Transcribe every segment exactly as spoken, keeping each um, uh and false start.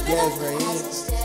gas right here.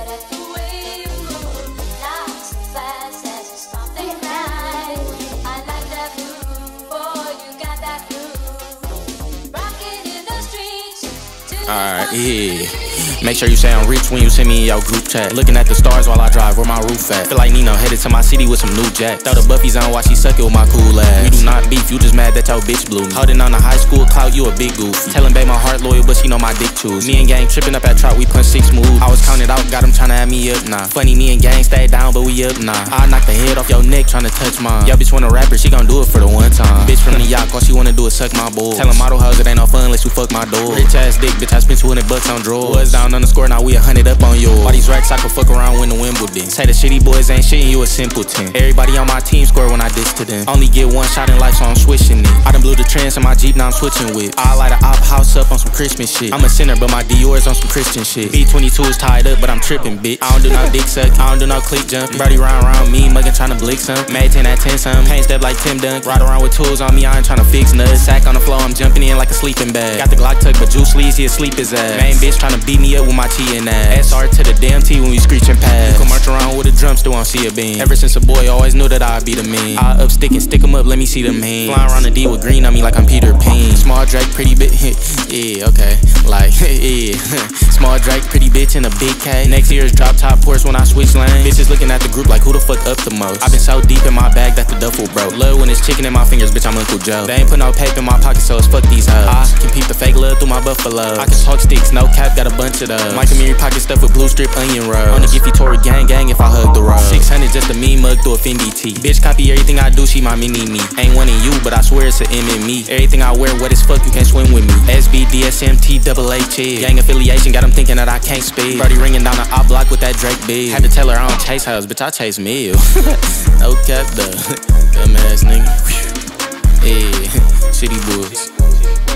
Alright, yeah. Make sure you say I'm rich when you send me in your group chat. Looking at the stars while I drive, where my roof at. Feel like Nino headed to my city with some new jack. Throw the Buffy's on while she suck it with my cool ass. We do not beef, you just mad that your bitch blew me. Holding on to high school clout, you a big goof. Telling babe my heart loyal, but she know my dick choose. Me and gang tripping up at Trout, we punch six moves. I was counted out, got him tryna add me up, nah. Funny, me and gang stayed down, but we up, nah. I knock the head off your neck tryna touch mine. Yo bitch want a rapper, she gon' do it for the one time. Bitch from the yacht, all she wanna do is suck my bull. Tellin' model hoes it ain't no fun unless you fuck my door. Rich ass dick, bitch, I spent two hundred bucks on drawers. Was down on the score, now we a hundred up on yours. All these racks I could fuck around winning Wimbledon. Say the shitty boys ain't shit and you a simpleton. Everybody on my team score when I diss to them. Only get one shot in life, so I'm switching it. I done blew the trends in my Jeep, now I'm switching with. I light a op house up on some Christmas shit. I'm a sinner, but my Dior's on some Christian shit. B twenty-two is tied up, but I'm tripping, bitch. I don't do no dick suck, I don't do no click jump. Brody round round me, muggin' tryna blick some. Made ten at ten some. Paint step like Tim Dunk. Ride around with tools on me, I ain't tryna fix nuts. Sack on the floor, I'm jumping in like a sleeping bag. Got the Glock tucked, but Juice Lee's he asleep his ass. Main bitch tryna beat me up with my T and ass. S R to the damn T when we screeching past. You can march around with a drum, still won't see a beam. Ever since a boy, always knew that I'd be the man. I up stick and stick 'em up, let me see them hands. Flying around the D with green on me like I'm Peter Pan. Small Drake, pretty bit, yeah, okay. Like, yeah. Small Drake, pretty bitch in a big K. Next year's drop top Porsche when I switch lanes. Bitches looking at the group like who the fuck up the most. I've been so deep in my bag that the duffel broke. Love when it's chicken in my fingers, bitch, I'm Uncle Joe. They ain't put no paper in my pocket, so it's fuck these hoes. I can peep the fake love through my buffalo. I can talk sticks, no cap, got a bunch of those. Mike Amiri pocket stuff with blue strip onion roll. On the Giffy Tory gang gang if I hug the road. six hundred just a mean mug through a Fendi tee. Bitch copy everything I do, she my mini me. Ain't one in you, but I swear it's a M in me. Everything I wear wet as fuck, you can't swim with me. S B D S M T double H E. Gang affiliation got them thinking that I can't speed. Brody ringing down the op block with that Drake beat. Had to tell her I don't chase hoes, bitch, I chase meal. No cap though, dumb ass nigga. Yeah, shitty boys.